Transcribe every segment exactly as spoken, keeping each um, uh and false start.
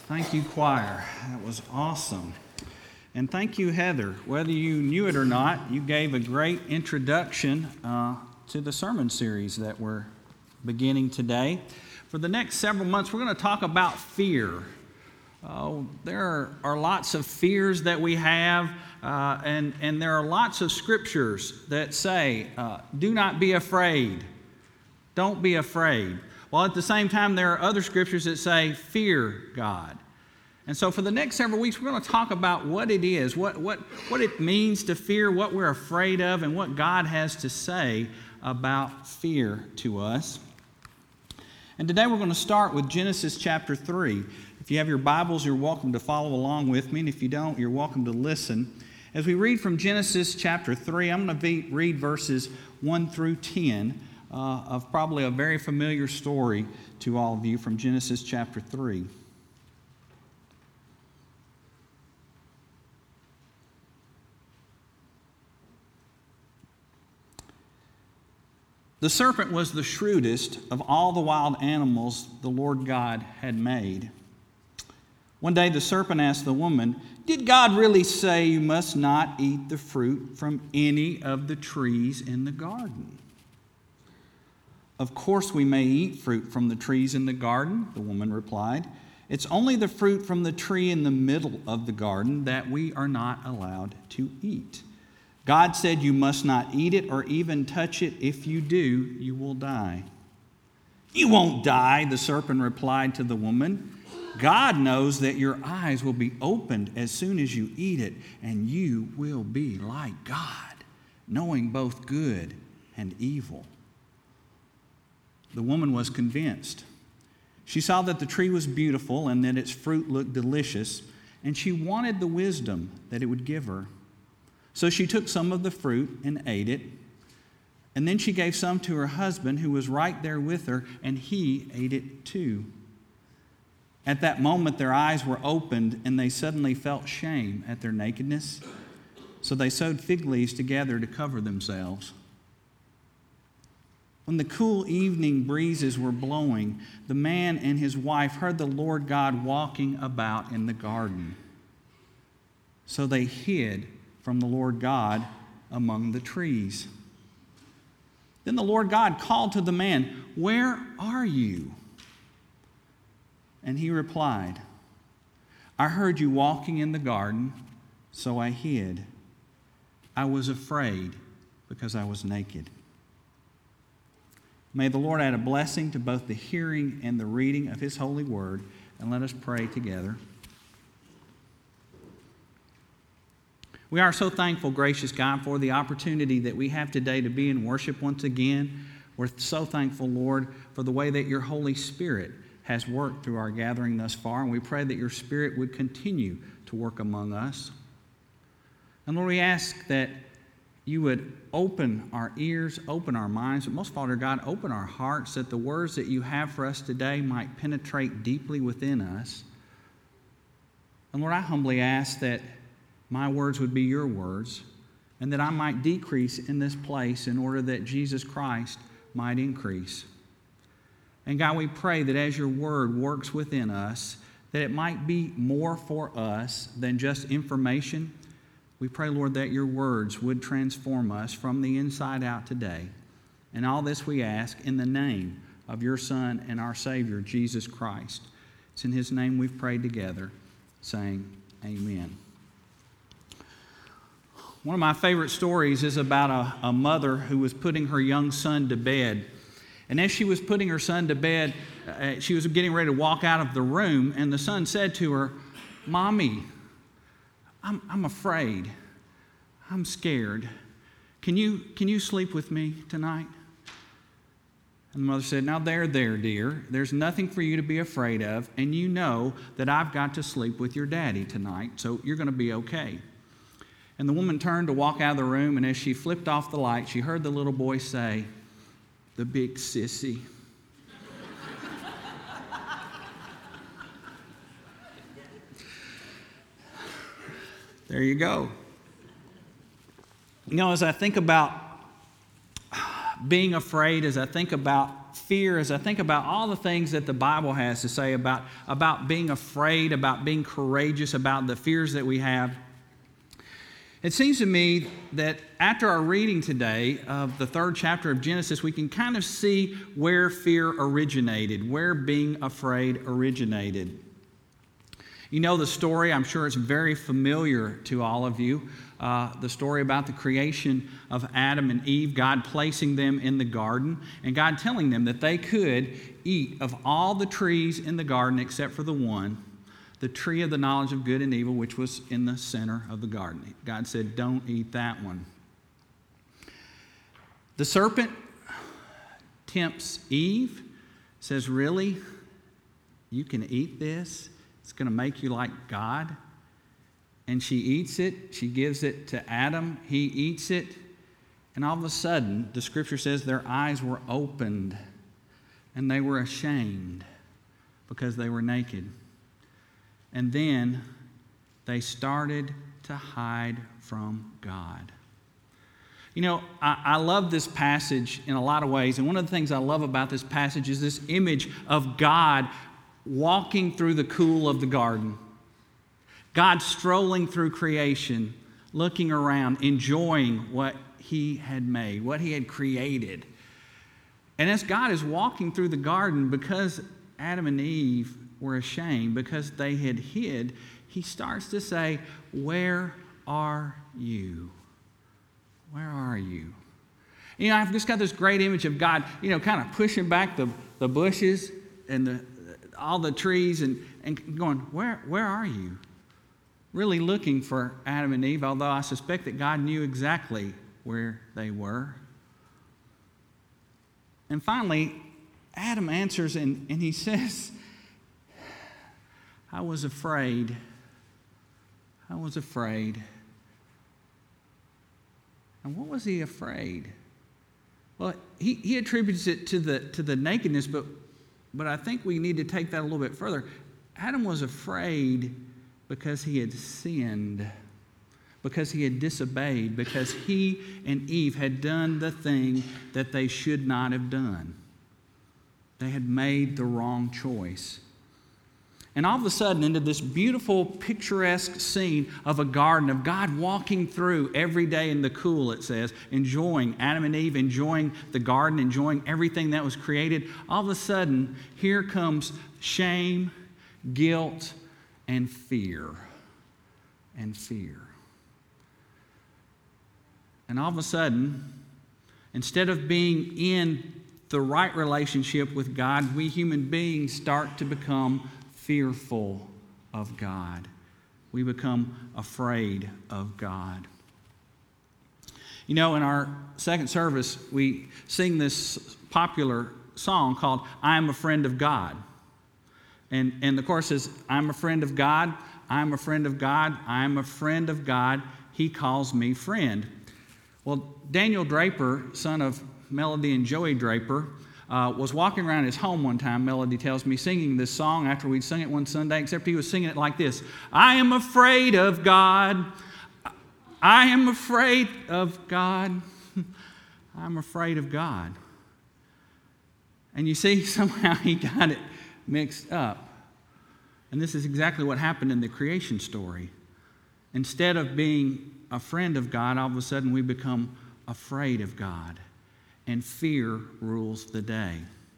Thank you, choir. That was awesome. And thank you, Heather. Whether you knew it or not, you gave a great introduction uh, to the sermon series that we're beginning today. For the next several months, we're going to talk about fear. Uh, there are, are lots of fears that we have, uh, and, and there are lots of scriptures that say, uh, do not be afraid. Don't be afraid. While at the same time, there are other scriptures that say, fear God. And so for the next several weeks, we're going to talk about what it is, what, what, what it means to fear, what we're afraid of, and what God has to say about fear to us. And today we're going to start with Genesis chapter three. If you have your Bibles, you're welcome to follow along with me, and if you don't, you're welcome to listen. As we read from Genesis chapter three, I'm going to be, read verses one through ten uh, of probably a very familiar story to all of you from Genesis chapter three. The serpent was the shrewdest of all the wild animals the Lord God had made. One day the serpent asked the woman, "Did God really say you must not eat the fruit from any of the trees in the garden?" "Of course we may eat fruit from the trees in the garden," the woman replied. "It's only the fruit from the tree in the middle of the garden that we are not allowed to eat. God said you must not eat it or even touch it. If you do, you will die." "You won't die," the serpent replied to the woman. "God knows that your eyes will be opened as soon as you eat it, and you will be like God, knowing both good and evil." The woman was convinced. She saw that the tree was beautiful and that its fruit looked delicious, and she wanted the wisdom that it would give her. So she took some of the fruit and ate it, and then she gave some to her husband who was right there with her, and he ate it too. At that moment their eyes were opened, and they suddenly felt shame at their nakedness. So they sewed fig leaves together to cover themselves. When the cool evening breezes were blowing, the man and his wife heard the Lord God walking about in the garden. So they hid from the Lord God among the trees. Then the Lord God called to the man, "Where are you?" And he replied, "I heard you walking in the garden, so I hid. I was afraid because I was naked." May the Lord add a blessing to both the hearing and the reading of His holy word, and let us pray together. We are so thankful, gracious God, for the opportunity that we have today to be in worship once again. We're so thankful, Lord, for the way that your Holy Spirit has worked through our gathering thus far, and we pray that your Spirit would continue to work among us. And Lord, we ask that you would open our ears, open our minds, but most, Father God, open our hearts, that the words that you have for us today might penetrate deeply within us. And Lord, I humbly ask that my words would be your words, and that I might decrease in this place in order that Jesus Christ might increase. And God, we pray that as your word works within us, that it might be more for us than just information. We pray, Lord, that your words would transform us from the inside out today. And all this we ask in the name of your Son and our Savior, Jesus Christ. It's in his name we've prayed together, saying amen. One of my favorite stories is about a, a mother who was putting her young son to bed. And as she was putting her son to bed, uh, she was getting ready to walk out of the room, and the son said to her, "Mommy, I'm, I'm afraid. I'm scared. Can you, can you sleep with me tonight?" And the mother said, "Now there, there, dear. There's nothing for you to be afraid of, and you know that I've got to sleep with your daddy tonight, so you're going to be okay." And the woman turned to walk out of the room, and as she flipped off the light, she heard the little boy say, "The big sissy." There you go. You know, as I think about being afraid, as I think about about fear, as I think about all the things that the Bible has to say about, about being afraid, about being courageous, about the fears that we have, it seems to me that after our reading today of the third chapter of Genesis, we can kind of see where fear originated, where being afraid originated. You know the story, I'm sure it's very familiar to all of you, uh, the story about the creation of Adam and Eve, God placing them in the garden, and God telling them that they could eat of all the trees in the garden except for the one, the tree of the knowledge of good and evil, which was in the center of the garden. God said, don't eat that one. The serpent tempts Eve, says, really? You can eat this? It's going to make you like God? And she eats it. She gives it to Adam. He eats it. And all of a sudden, the scripture says their eyes were opened and they were ashamed because they were naked. And then they started to hide from God. You know, I, I love this passage in a lot of ways. And one of the things I love about this passage is this image of God walking through the cool of the garden. God strolling through creation, looking around, enjoying what He had made, what He had created. And as God is walking through the garden, because Adam and Eve were ashamed, because they had hid, He starts to say, where are you? Where are you? You know, I've just got this great image of God, you know, kind of pushing back the, the bushes and the, all the trees and, and going, where, where are you? Really looking for Adam and Eve, although I suspect that God knew exactly where they were. And finally, Adam answers and, and he says, I was afraid. I was afraid. And what was he afraid? Well, he, he attributes it to the, to the nakedness, but, but I think we need to take that a little bit further. Adam was afraid because he had sinned, because he had disobeyed, because he and Eve had done the thing that they should not have done. They had made the wrong choice. And all of a sudden, into this beautiful, picturesque scene of a garden, of God walking through every day in the cool, it says, enjoying, Adam and Eve enjoying the garden, enjoying everything that was created. All of a sudden, here comes shame, guilt, and fear. And fear. And all of a sudden, instead of being in the right relationship with God, we human beings start to become fearful of God. We become afraid of God. You know, in our second service, we sing this popular song called I Am a Friend of God. And, and the chorus says, I'm a friend of God, I'm a friend of God, I'm a friend of God, He calls me friend. Well, Daniel Draper, son of Melody and Joey Draper, Uh, was walking around his home one time, Melody tells me, singing this song after we'd sung it one Sunday, except he was singing it like this. I am afraid of God. I am afraid of God. I'm afraid of God. And you see, somehow he got it mixed up. And this is exactly what happened in the creation story. Instead of being a friend of God, all of a sudden we become afraid of God. And fear rules the day.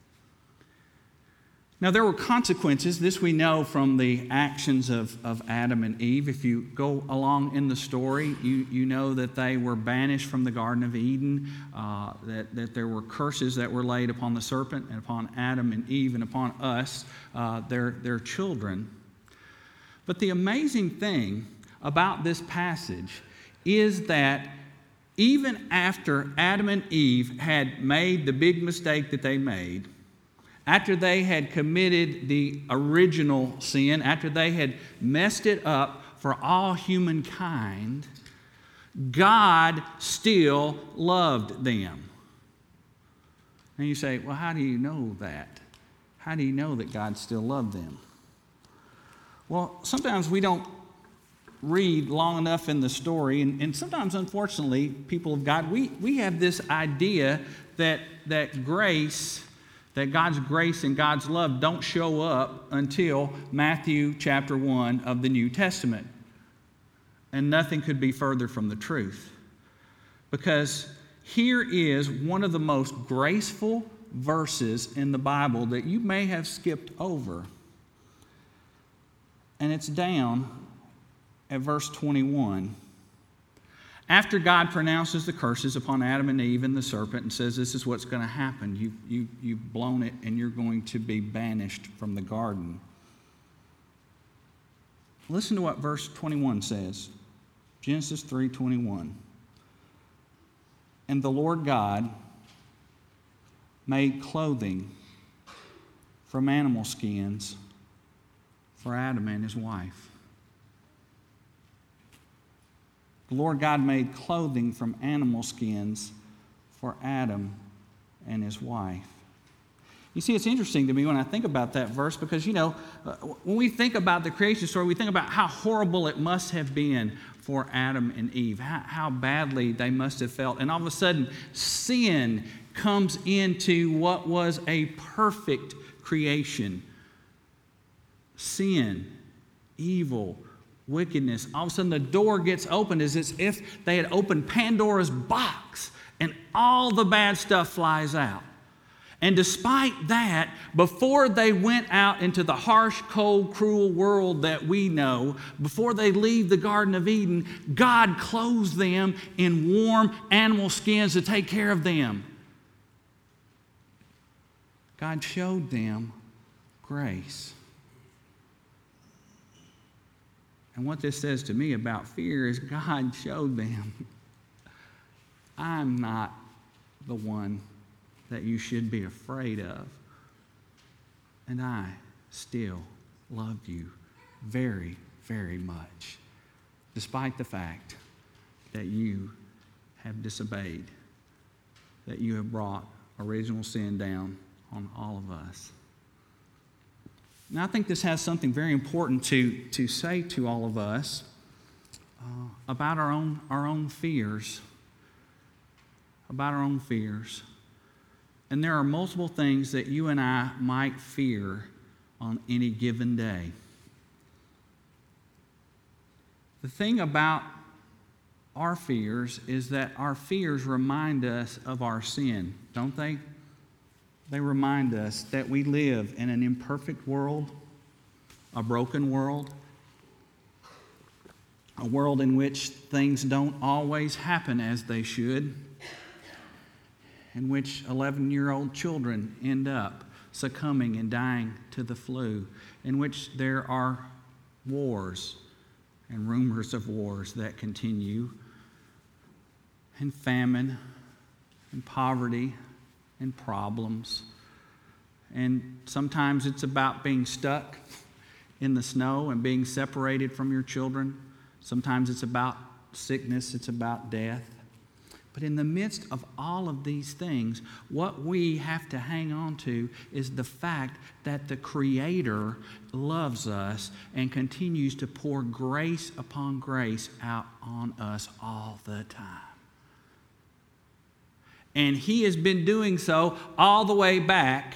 Now, there were consequences. This we know from the actions of, of Adam and Eve. If you go along in the story, you, you know that they were banished from the Garden of Eden, uh, that, that there were curses that were laid upon the serpent and upon Adam and Eve and upon us, uh, their, their children. But the amazing thing about this passage is that even after Adam and Eve had made the big mistake that they made, after they had committed the original sin, after they had messed it up for all humankind, God still loved them. And you say, well, how do you know that? How do you know that God still loved them? Well, sometimes we don't read long enough in the story, and, and sometimes, unfortunately, people of God, we, we have this idea that, that grace that God's grace and God's love don't show up until Matthew chapter one of the New Testament. And nothing could be further from the truth. Because here is one of the most graceful verses in the Bible that you may have skipped over. And it's down at verse twenty-one. After God pronounces the curses upon Adam and Eve and the serpent and says, this is what's going to happen. You, you, you've blown it and you're going to be banished from the garden. Listen to what verse twenty-one says. Genesis three twenty-one. And the Lord God made clothing from animal skins for Adam and his wife. The Lord God made clothing from animal skins for Adam and his wife. You see, it's interesting to me when I think about that verse because, you know, when we think about the creation story, we think about how horrible it must have been for Adam and Eve, how, how badly they must have felt. And all of a sudden, sin comes into what was a perfect creation. Sin, evil, wickedness. All of a sudden the door gets opened as if they had opened Pandora's box and all the bad stuff flies out. And despite that, before they went out into the harsh, cold, cruel world that we know, before they leave the Garden of Eden, God clothes them in warm animal skins to take care of them. God showed them grace. And what this says to me about fear is God showed them, I'm not the one that you should be afraid of. And I still love you very, very much, despite the fact that you have disobeyed, that you have brought original sin down on all of us. Now, I think this has something very important to, to say to all of us uh, about our own, our own fears. About our own fears. And there are multiple things that you and I might fear on any given day. The thing about our fears is that our fears remind us of our sin, don't they? They remind us that we live in an imperfect world, a broken world, a world in which things don't always happen as they should, in which eleven-year-old children end up succumbing and dying to the flu, in which there are wars and rumors of wars that continue, and famine and poverty and problems. And sometimes it's about being stuck in the snow and being separated from your children. Sometimes it's about sickness, it's about death. But in the midst of all of these things, what we have to hang on to is the fact that the Creator loves us and continues to pour grace upon grace out on us all the time. And He has been doing so all the way back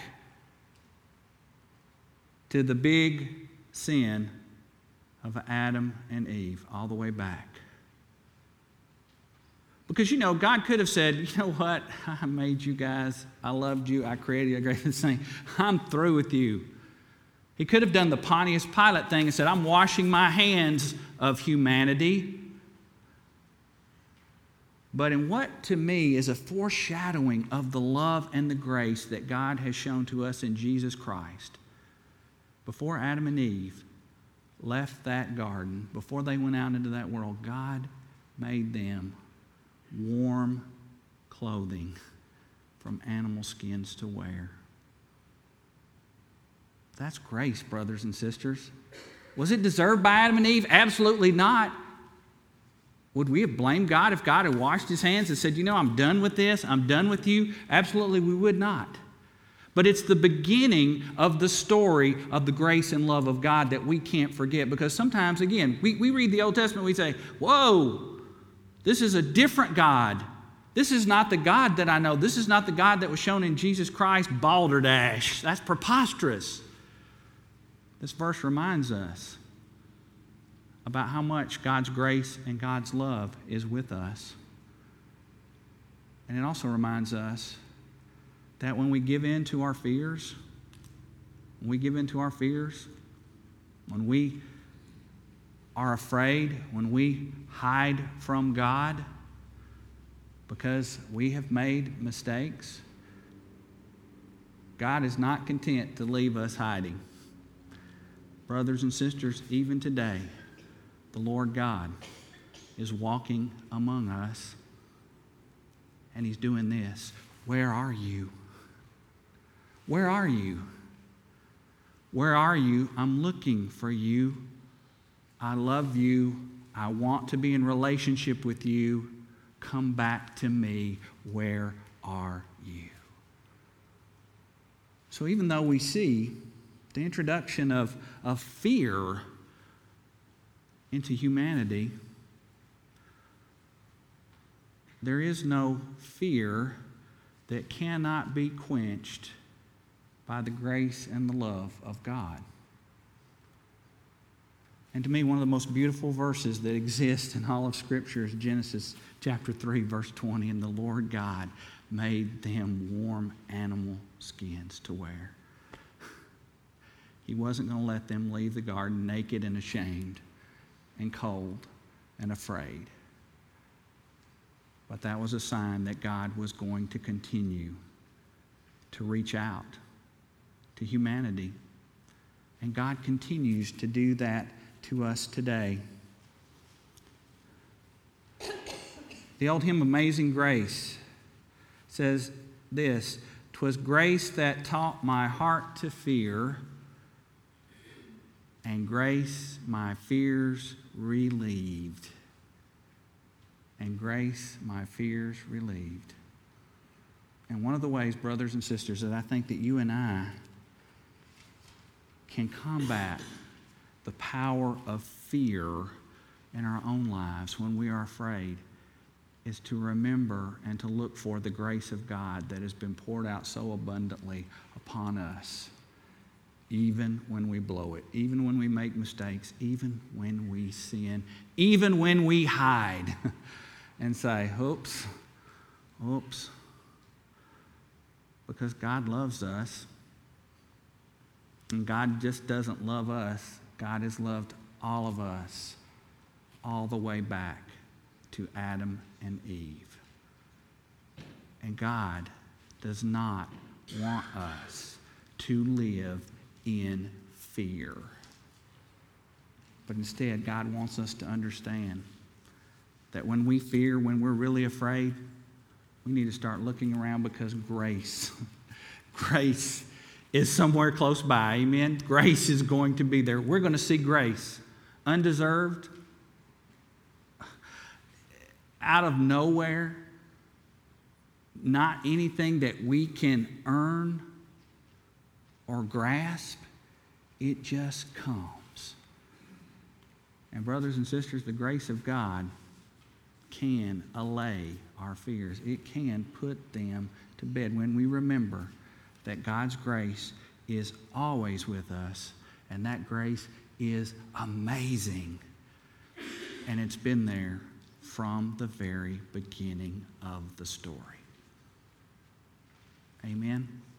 to the big sin of Adam and Eve, all the way back. Because, you know, God could have said, you know what, I made you guys, I loved you, I created you, I created this thing, I'm through with you. He could have done the Pontius Pilate thing and said, I'm washing my hands of humanity. But in what to me is a foreshadowing of the love and the grace that God has shown to us in Jesus Christ. Before Adam and Eve left that garden, before they went out into that world, God made them warm clothing from animal skins to wear. That's grace, brothers and sisters. Was it deserved by Adam and Eve? Absolutely not. Would we have blamed God if God had washed His hands and said, you know, I'm done with this, I'm done with you? Absolutely, we would not. But it's the beginning of the story of the grace and love of God that we can't forget. Because sometimes, again, we, we read the Old Testament, we say, whoa, this is a different God This is not the God that I know. This is not the God that was shown in Jesus Christ, balderdash. That's preposterous. This verse reminds us about how much God's grace and God's love is with us. And it also reminds us that when we give in to our fears, when we give in to our fears, when we are afraid, when we hide from God because we have made mistakes, God is not content to leave us hiding. Brothers and sisters, even today, the Lord God is walking among us, and He's doing this. Where are you? Where are you? Where are you? I'm looking for you. I love you. I want to be in relationship with you. Come back to me. Where are you? So even though we see the introduction of, of fear into humanity, there is no fear that cannot be quenched by the grace and the love of God. And to me, one of the most beautiful verses that exist in all of Scripture is Genesis chapter three, verse twenty. And the Lord God made them warm animal skins to wear. He wasn't going to let them leave the garden naked and ashamed and cold and afraid. But that was a sign that God was going to continue to reach out to humanity. And God continues to do that to us today. The old hymn, Amazing Grace, says this: "'Twas grace that taught my heart to fear, and grace my fears relieved." And grace my fears relieved. And one of the ways, brothers and sisters, that I think that you and I can combat the power of fear in our own lives when we are afraid is to remember and to look for the grace of God that has been poured out so abundantly upon us, even when we blow it, even when we make mistakes, even when we sin, even when we hide and say, oops, oops, because God loves us. And God just doesn't love us. God has loved all of us all the way back to Adam and Eve. And God does not want us to live in fear. But instead, God wants us to understand that when we fear, when we're really afraid, we need to start looking around, because grace, grace is somewhere close by. Amen? Grace is going to be there. We're going to see grace. Undeserved, out of nowhere, not anything that we can earn or grasp. It just comes. And brothers and sisters, the grace of God can allay our fears. It can put them to bed when we remember that God's grace is always with us, and that grace is amazing. And it's been there from the very beginning of the story. Amen.